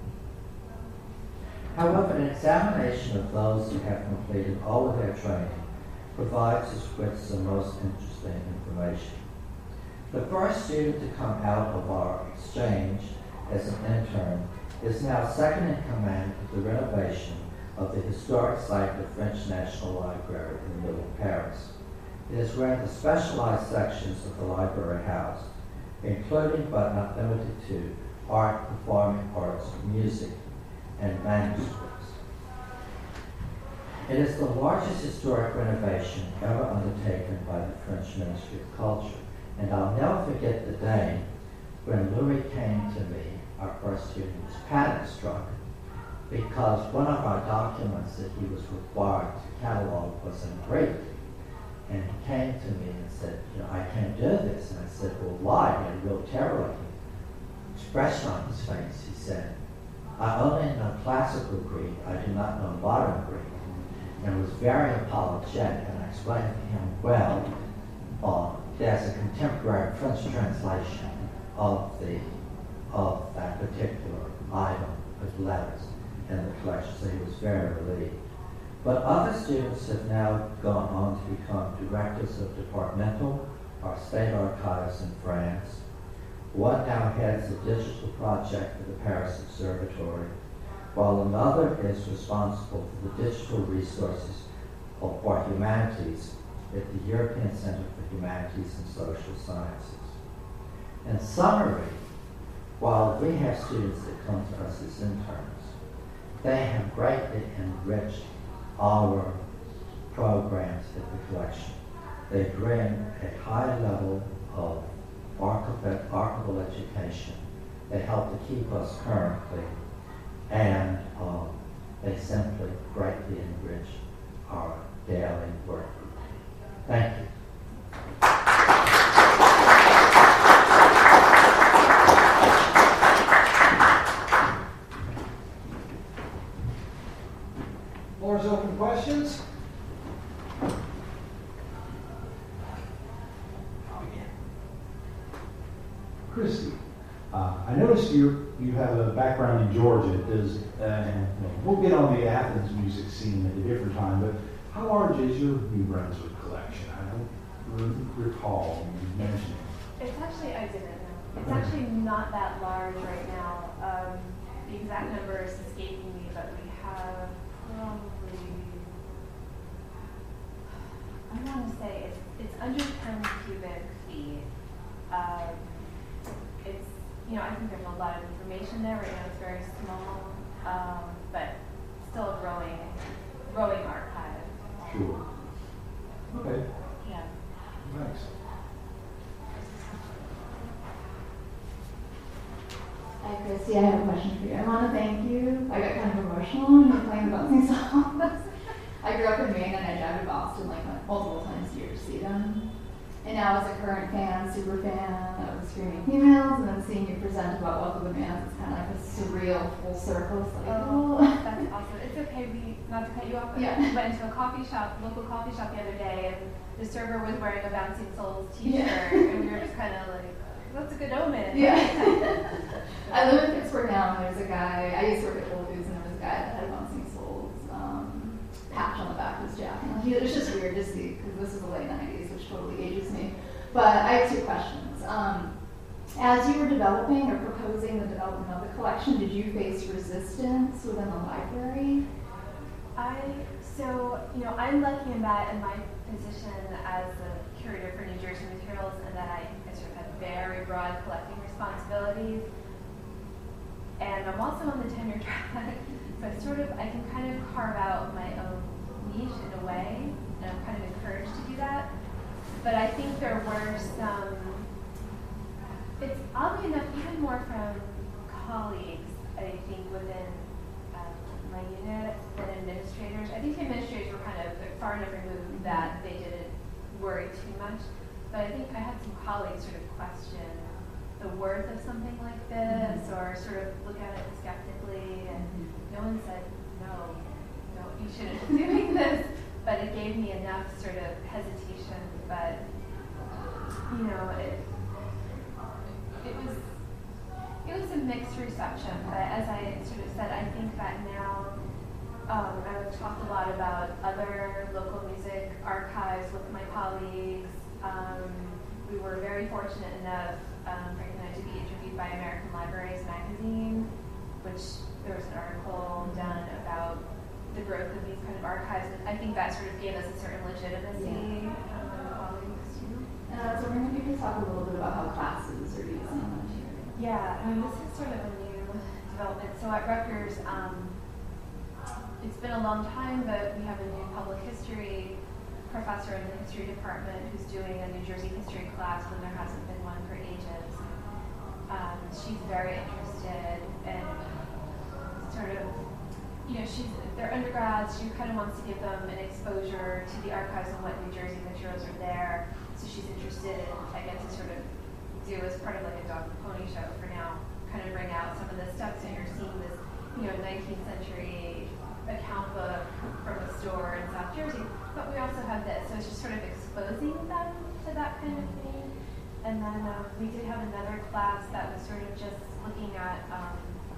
However, an examination of those who have completed all of their training provides us with some most interesting information. The first student to come out of our exchange as an intern is now second in command of the renovation of the historic site of the French National Library in the middle of Paris. It is where the specialized sections of the library are housed, including but not limited to art, performing arts, music, and manuscripts. It is the largest historic renovation ever undertaken by the French Ministry of Culture, and I'll never forget the day when Louis came to me, our first student, was panic struck because one of our documents that he was required to catalog was in Greek. And he came to me and said, you know, I can't do this. And I said, well, why? He had a real terror expression on his face. He said, I only know classical Greek, I do not know modern Greek. And was very apologetic, and I explained to him, well, uh, there's a contemporary French translation of the of that particular item of letters in the collection, so he was very relieved. But other students have now gone on to become directors of departmental or state archives in France. One now heads a digital project for the Paris Observatory, while another is responsible for the digital resources for humanities at the European Center for Humanities and Social Sciences. In summary, while we have students that come to us as interns, they have greatly enriched our programs at the collection. They bring a high level of archival, archival education. They help to keep us currently, and um, they simply greatly enrich our daily work routine. Thank you. Floor is open to questions. Christy, uh, I noticed you you have a background in Georgia. Does uh, and we'll get on the Athens music scene at a different time, but how large is your New Brunswick collection? I don't re- recall you mentioning. It's actually, I didn't know. It's actually not that large right now. Um, the exact number is escaping me, but we have probably, I want to say it's, it's under ten cubic feet. Um, it's, you know, I think there's a lot of information there. Right now it's very small, um, but still a growing, growing archive. Sure. Okay. Yeah. Thanks. Hi, Christy. I have a question for you. I want to thank you. I got kind of emotional when you were playing the bouncing songs. I grew up in Maine and I drive to Boston like multiple times a year to see them. And now as a current fan, super fan of the Screaming Females, and then seeing you present about Welcome to Bands, it's kind of like a surreal full circle. It's like, Oh, oh. that's awesome. It's okay. We, not to cut you off, but Yeah. we went to a coffee shop, local coffee shop the other day, and the server was wearing a Bouncing Souls t-shirt, Yeah. and we were just kind of like, because that's a good omen. Yeah. I live in Pittsburgh now, and there's a guy, I used to work at Whole Foods, and there was a guy that had a Bouncing Souls um, patch on the back of his jacket. And he, it was just weird to see, because this is the late nineties, which totally ages me. But I have two questions. Um, as you were developing or proposing the development of the collection, did you face resistance within the library? I, so, you know, I'm lucky in that in my position as the curator for New Jersey materials, and that I, I sort of have very broad collecting responsibilities. And I'm also on the tenure track, so I sort of, I can kind of carve out my own niche in a way, and I'm kind of encouraged to do that. But I think there were some, it's oddly enough, even more from colleagues, I think, within um, my unit than administrators. I think the administrators were kind of far enough removed that they didn't worry too much. But I think I had some colleagues sort of question the worth of something like this, mm-hmm. or sort of look at it skeptically, and no one said, no, no, you shouldn't be doing this. But it gave me enough sort of hesitation. But, you know, it, it was it was a mixed reception. But as I sort of said, I think that now um, I've talked a lot about other local music archives with my colleagues. Um, we were very fortunate enough, um, Frank and I, to be interviewed by American Libraries Magazine, which there was an article done about the growth of these kind of archives. And I think that sort of gave us a certain legitimacy. Yeah. Um, And I was wondering if you could talk a little bit about how classes are using material. Yeah, I mean, this is sort of a new development. So at Rutgers, um, it's been a long time, but we have a new public history professor in the history department who's doing a New Jersey history class when there hasn't been one for ages. Um, she's very interested in sort of, you know, she's, they're undergrads, she kind of wants to give them an exposure to the archives and what New Jersey materials are there. So she's interested in, I guess, to sort of do as part of like a dog and pony show for now, kind of bring out some of the stuff. So you're seeing this, you know, nineteenth century account book from a store in South Jersey, but we also have this. So it's just sort of exposing them to that kind of thing. And then um, we did have another class that was sort of just looking at um,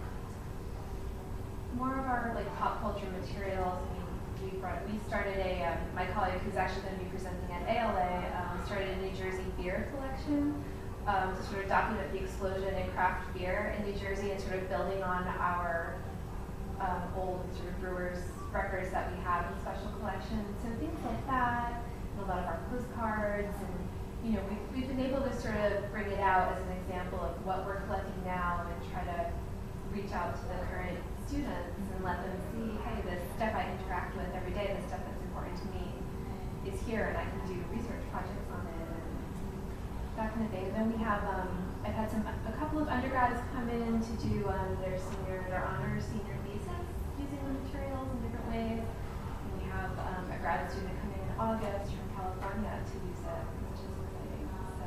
more of our like pop culture materials. I mean, we brought, we started a, um, my colleague who's actually going to be presenting at A L A, um, started a New Jersey beer collection um, to sort of document the explosion in craft beer in New Jersey and sort of building on our um, old sort of brewers records that we have in special collections. So things like that, and a lot of our postcards, and you know, we've, we've been able to sort of bring it out as an example of what we're collecting now and try to reach out to the current students and let them see, hey, this stuff I interact with every day, the stuff that's important to me is here, and I can do research projects on it, and that kind of thing. And then we have, um, I've had some, a couple of undergrads come in to do um, their senior, their honors senior thesis using the materials in different ways. And we have um, a grad student coming in August from California to use it, which is exciting. So.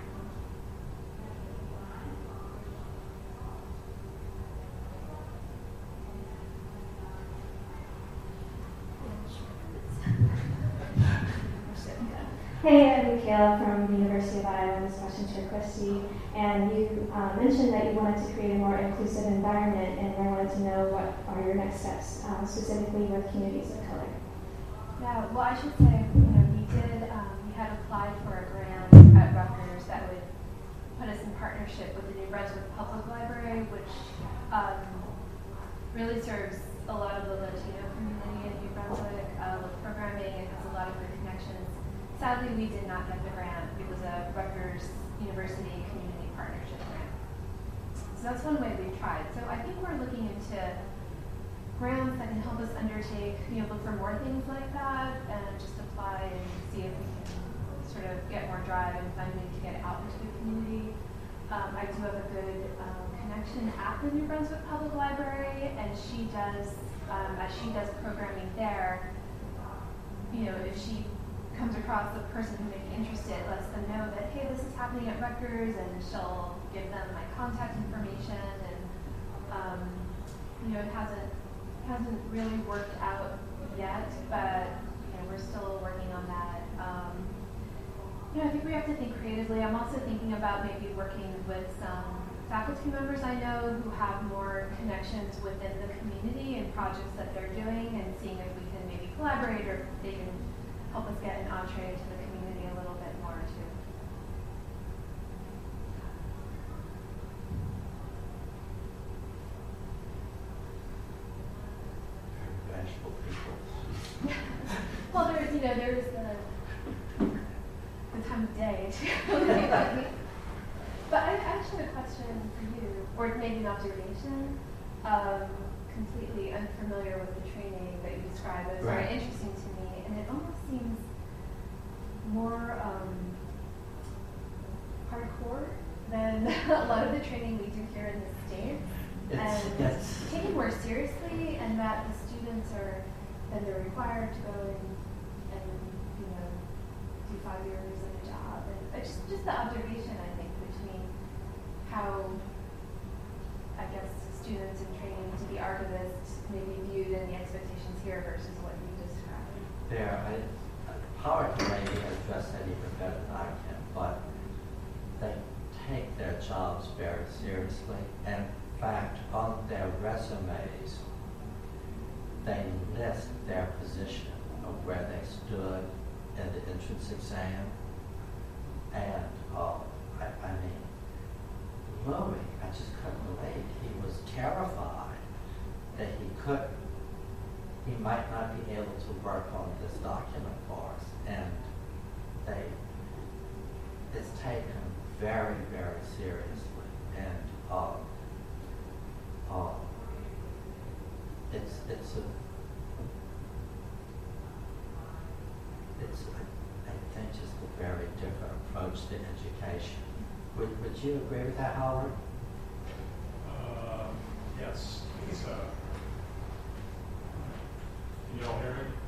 Hey, I'm Michaela from the University of Iowa. This question to Christy. And you um, mentioned that you wanted to create a more inclusive environment, and I wanted to know what are your next steps, um, specifically with communities of color. Yeah, well, I should say, you know, we did, um, we had applied for a grant at Rutgers that would put us in partnership with the New Brunswick Public Library, which um, really serves a lot of the Latino community in New Brunswick uh, with programming and has a lot of good connections. Sadly, we did not get the grant. It was a Rutgers University Community Partnership grant. So that's one way we've tried. So I think we're looking into grants that can help us undertake, you know, look for more things like that and just apply and see if we can sort of get more drive and funding to get out into the community. Um, I do have a good um, connection at the New Brunswick Public Library, and she does, um, as she does programming there, you know, if she comes across the person who may be interested, lets them know that, hey, this is happening at Rutgers, and she'll give them my contact information. And um, you know, it hasn't hasn't really worked out yet, but you know, we're still working on that. Um, You know, I think we have to think creatively. I'm also thinking about maybe working with some faculty members I know who have more connections within the community and projects that they're doing, and seeing if we can maybe collaborate, or if they can help us get an entree into the community a little bit more too. Bashful people. Well, there's, you know, there's the, the time of day too. But I actually have a question for you, or maybe an observation. Um, completely unfamiliar with the training that you described. It was Right. very interesting to me, and it almost seems more um, hardcore than a lot of the training we do here in the States. It's, and it's, taken more seriously, and that the students are, then they're required to go and, and you know, do five years of a job. And it's just, just the observation, I think, between how, I guess, students in training to be archivists may be viewed and the expectations here versus what you described. there, I, Howard can maybe address that even better than I can, but they take their jobs very seriously. And in fact, on their resumes, they list their position of where they stood in the entrance exam. And, uh, I, I mean, Louis, I just couldn't believe, he was terrified that he could, he might not be able to work on this document for us. And they, it's taken very, very seriously. And, uh, uh, it's, it's a, it's, I, I think, just a very different approach to education. Would, would you agree with that, Howard? Uh, yes, it's, uh, can you all hear me?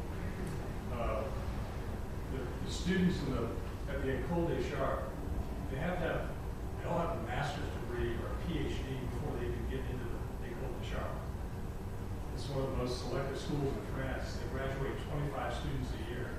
Uh, the, the students in the, at the École des Chartes, they have to have, they all have a master's degree or a PhD before they can get into the École des Chartes. It's one of the most selective schools in France. They graduate twenty-five students a year.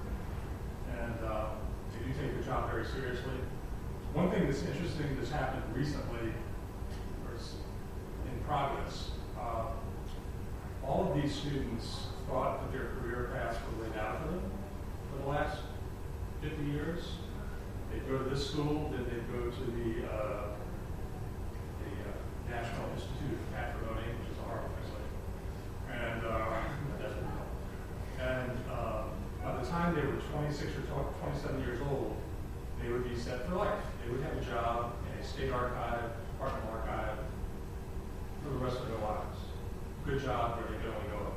And uh, they do take their job very seriously. One thing that's interesting that's happened recently, or is in progress, uh, all of these students thought that their career paths were laid out for them for the last fifty years. They'd go to this school, then they'd go to the, uh, the uh, National Institute of Patrimony, which is a horrible translation. And uh, that's what we call it. And uh, by the time they were twenty-six or twenty-seven years old, they would be set for life. They would have a job in a state archive, department archive, for the rest of their lives. Good job where they can only go up.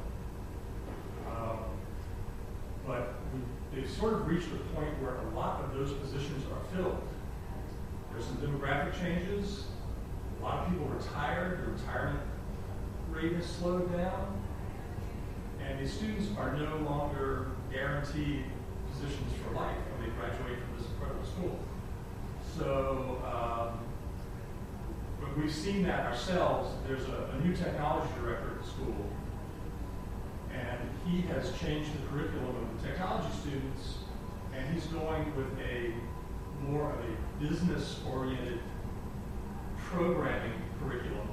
Um, but we, they've sort of reached a point where a lot of those positions are filled. There's some demographic changes. A lot of people retired. The retirement rate has slowed down. And these students are no longer guaranteed positions for life when they graduate from this incredible school. So, um, but we've seen that ourselves. There's a, a new technology director at the school, and he has changed the curriculum of the technology students, and he's going with a more of a business-oriented programming curriculum,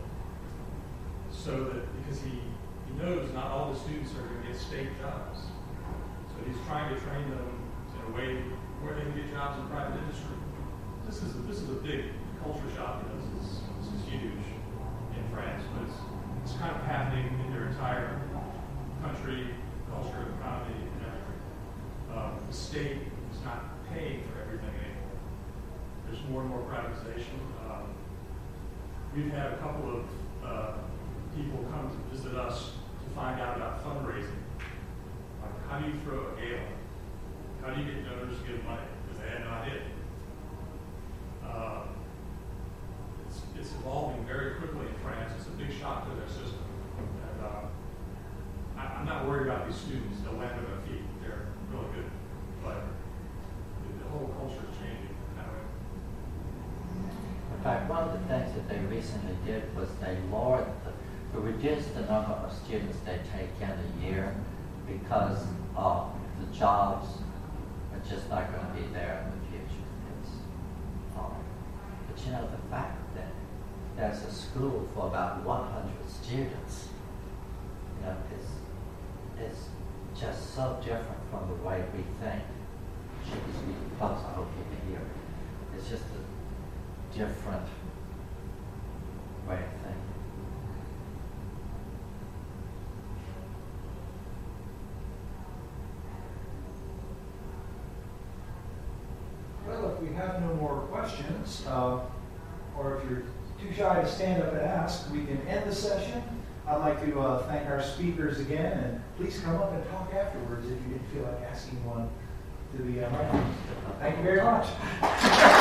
so that, because he, he knows not all the students are going to get state jobs. So he's trying to train them in a way where they can get jobs in private industry. This is a, this is a big culture shock. This is this is huge in France, but it's it's kind of happening in their entire country, culture, economy, and everything. Um, the state is not paying for everything anymore. There's more and more privatization. Um, we've had a couple of uh, people come to visit us to find out about fundraising. Like, how do you throw a gala? How do you get donors to give money? Because they had no idea. Uh, it's, it's evolving very quickly in France. It's a big shock to their system. And uh, I, I'm not worried about these students. They'll land on their feet. They're really good. But the, the whole culture is changing that way. In fact, one of the things that they recently did was they lowered the, to reduce the number of students they take in a year, because uh, the jobs, are just not going to be there in the future. It's hard. But you know, the fact that there's a school for about one hundred students, you know, is, is just so different from the way we think. Plus, I hope you can hear it. It's just a different way of thinking. Well, if we have no more questions, uh, or if you're too shy to stand up and ask, we can end the session. I'd like to uh, thank our speakers again, and please come up and talk afterwards if you didn't feel like asking one to the uh, microphone. Thank you very much.